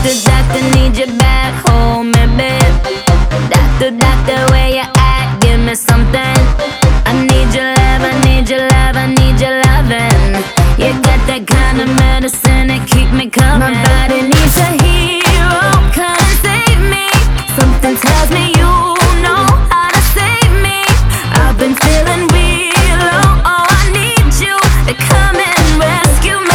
Doctor, need you back home, baby. Doctor, where you at? Give me something. I need your love, I need your love, I need your loving. You got that kind of medicine that keep me coming. My body needs a hero, come and save me. Something tells me you know how to save me. I've been feeling real low, oh, I need you to come and rescue me.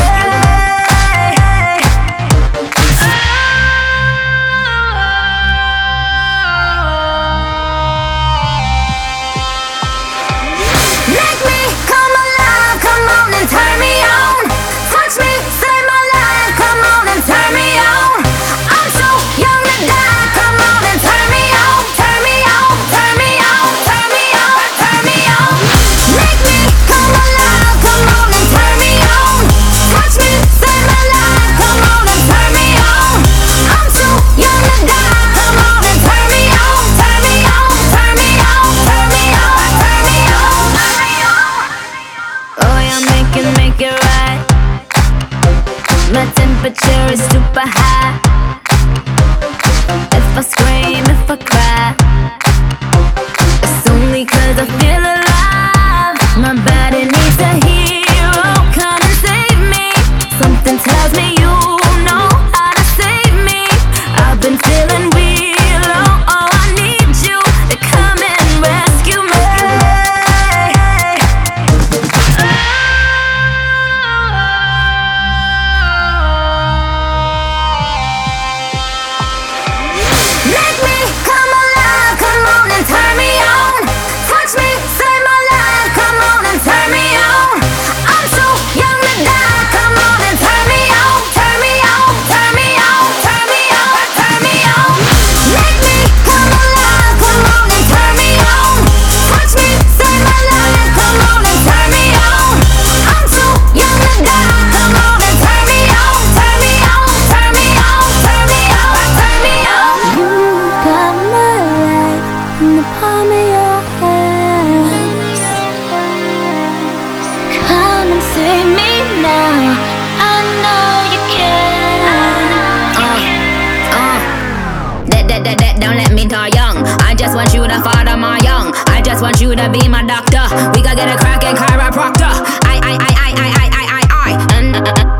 Make me come alive, come on and turn me on. Touch me, save my life, come on and turn me on. I'm so young to die, come on and turn me on. Turn me on, turn me on, turn me on, turn me on. Make me come alive, come on and turn me on. Touch me, save my life, come on and turn me on. I'm so young to die, come on and turn me on. Turn me on, turn me on, turn me on, turn me on, turn me on. Oh, yeah, make it right. My temperature is super high. If I scream, if I cry, it's only 'cause I feel alive. My body needs a hero, come and save me. Something tells me you know how to save me. I've been feeling real low, oh, I need you to come and rescue me. Make me come alive, come on and turn me on. Touch me, save my life, come on and turn me on. I'm so young to die, come on and turn me on. Turn me on, turn me on, turn me on, turn me on. Make me come alive, come on and turn me on. Touch me, save my life, come on and turn me on. I'm so young to die, come on and turn me on. Turn me on, turn me on, turn me on, turn me on. You got my life in the palm of your hand. Come and save me now. I know you can. Don't let me die young. I just want you to father my young. I just want you to be my doctor. We gotta get a cracking chiropractor. I.